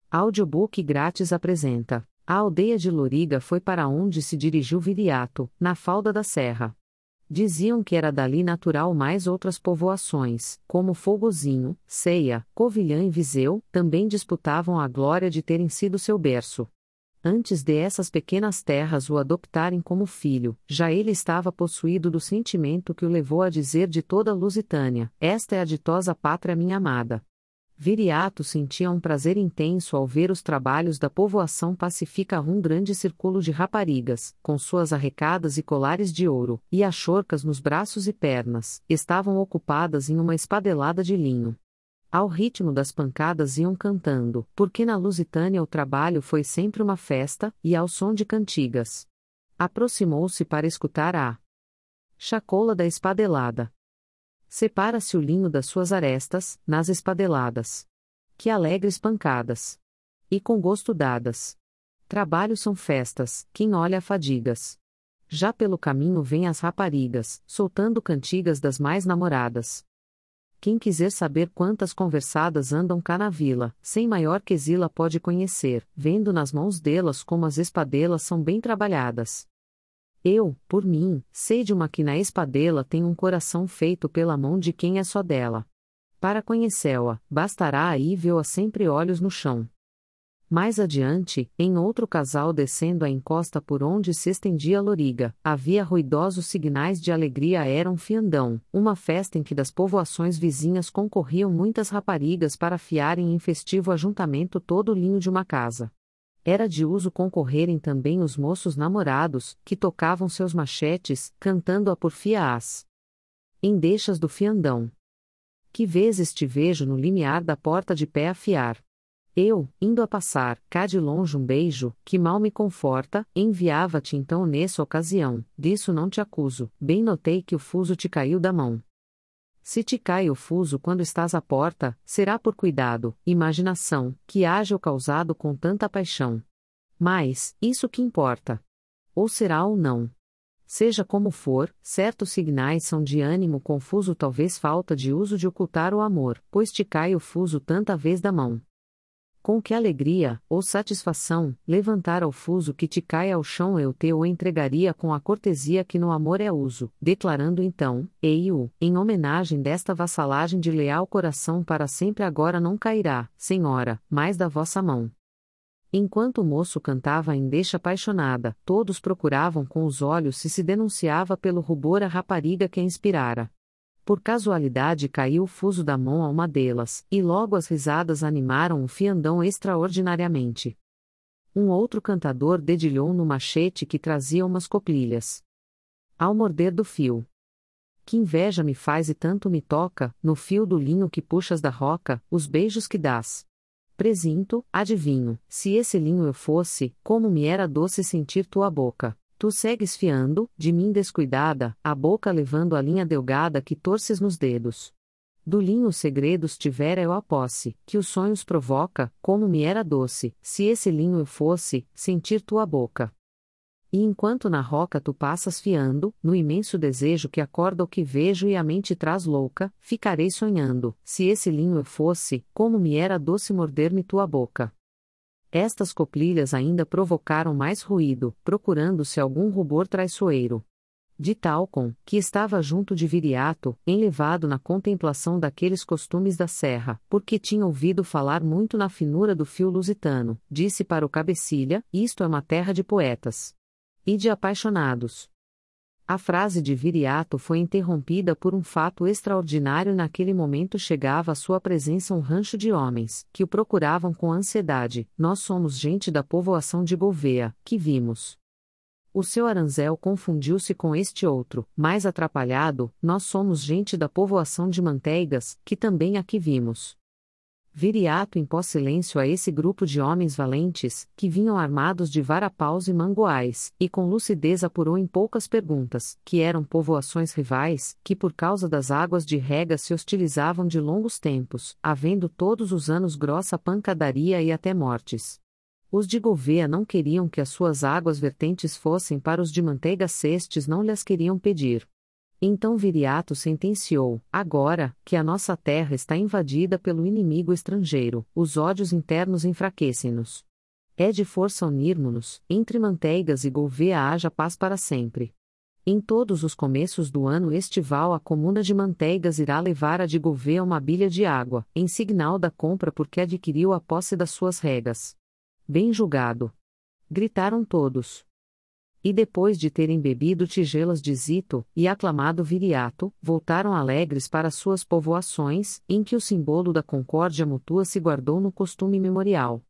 Audiobook grátis apresenta. A aldeia de Loriga foi para onde se dirigiu Viriato, na falda da serra. Diziam que era dali natural mais outras povoações, como Fogozinho, Ceia, Covilhã e Viseu, também disputavam a glória de terem sido seu berço. Antes de essas pequenas terras o adoptarem como filho, já ele estava possuído do sentimento que o levou a dizer de toda a Lusitânia: esta é a ditosa pátria minha amada. Viriato sentia um prazer intenso ao ver os trabalhos da povoação pacífica um grande círculo de raparigas, com suas arrecadas e colares de ouro, e as chorcas nos braços e pernas, estavam ocupadas em uma espadelada de linho. Ao ritmo das pancadas iam cantando, porque na Lusitânia o trabalho foi sempre uma festa, e ao som de cantigas. Aproximou-se para escutar a chacola da espadelada. Separa-se o linho das suas arestas, nas espadeladas. Que alegres pancadas! E com gosto dadas. Trabalho são festas, quem olha a fadigas. Já pelo caminho vêm as raparigas, soltando cantigas das mais namoradas. Quem quiser saber quantas conversadas andam cá na vila, sem maior quesila pode conhecer, vendo nas mãos delas como as espadelas são bem trabalhadas. Eu, por mim, sei de uma que na espadela tem um coração feito pela mão de quem é só dela. Para conhecê-la, bastará aí vê-la sempre olhos no chão. Mais adiante, em outro casal descendo a encosta por onde se estendia a Loriga, havia ruidosos signais de alegria era um fiandão, uma festa em que das povoações vizinhas concorriam muitas raparigas para fiarem em festivo ajuntamento todo o linho de uma casa. Era de uso concorrerem também os moços namorados, que tocavam seus machetes, cantando a porfia às endechas do fiandão. Que vezes te vejo no limiar da porta de pé a fiar. Eu, indo a passar, cá de longe um beijo, que mal me conforta, enviava-te então nessa ocasião, disso não te acuso, bem notei que o fuso te caiu da mão. Se te cai o fuso quando estás à porta, será por cuidado, imaginação, que haja o causado com tanta paixão. Mas, isso que importa. Ou será ou não. Seja como for, certos signais são de ânimo confuso, talvez falta de uso de ocultar o amor, pois te cai o fuso tanta vez da mão. Com que alegria, ou satisfação, levantar ao fuso que te cai ao chão eu te o entregaria com a cortesia que no amor é uso, declarando então, ei-o, em homenagem desta vassalagem de leal coração para sempre agora não cairá, senhora, mais da vossa mão. Enquanto o moço cantava a endecha apaixonada, todos procuravam com os olhos se denunciava pelo rubor a rapariga que a inspirara. Por casualidade caiu o fuso da mão a uma delas, e logo as risadas animaram o fiandão extraordinariamente. Um outro cantador dedilhou no machete que trazia umas coplilhas. Ao morder do fio. Que inveja me faz e tanto me toca, no fio do linho que puxas da roca, os beijos que dás. Presinto, adivinho, se esse linho eu fosse, como me era doce sentir tua boca. Tu segues fiando, de mim descuidada, a boca levando a linha delgada que torces nos dedos. Do linho os segredos tivera eu a posse, que os sonhos provoca, como me era doce, se esse linho eu fosse, sentir tua boca. E enquanto na roca tu passas fiando, no imenso desejo que acorda o que vejo e a mente traz louca, ficarei sonhando, se esse linho eu fosse, como me era doce morder-me tua boca. Estas coplilhas ainda provocaram mais ruído, procurando-se algum rubor traiçoeiro. De Talcon, que estava junto de Viriato, enlevado na contemplação daqueles costumes da serra, porque tinha ouvido falar muito na finura do fio lusitano, disse para o cabecilha: isto é uma terra de poetas e de apaixonados. A frase de Viriato foi interrompida por um fato extraordinário. Naquele momento chegava à sua presença um rancho de homens, que o procuravam com ansiedade. Nós somos gente da povoação de Gouveia, que vimos. O seu aranzel confundiu-se com este outro, mais atrapalhado. Nós somos gente da povoação de Manteigas, que também aqui vimos. Viriato impôs silêncio a esse grupo de homens valentes, que vinham armados de varapaus e manguais, e com lucidez apurou em poucas perguntas, que eram povoações rivais, que por causa das águas de rega se hostilizavam de longos tempos, havendo todos os anos grossa pancadaria e até mortes. Os de Gouveia não queriam que as suas águas vertentes fossem para os de Manteigas, estes não lhes queriam pedir. Então Viriato sentenciou: agora, que a nossa terra está invadida pelo inimigo estrangeiro, os ódios internos enfraquecem-nos. É de força unirmo-nos, entre Manteigas e Gouvêa haja paz para sempre. Em todos os começos do ano estival a comuna de Manteigas irá levar a de Gouvêa uma bilha de água, em signal da compra porque adquiriu a posse das suas regas. Bem julgado. Gritaram todos. E depois de terem bebido tigelas de Zito, e aclamado Viriato, voltaram alegres para suas povoações, em que o símbolo da concórdia mútua se guardou no costume memorial.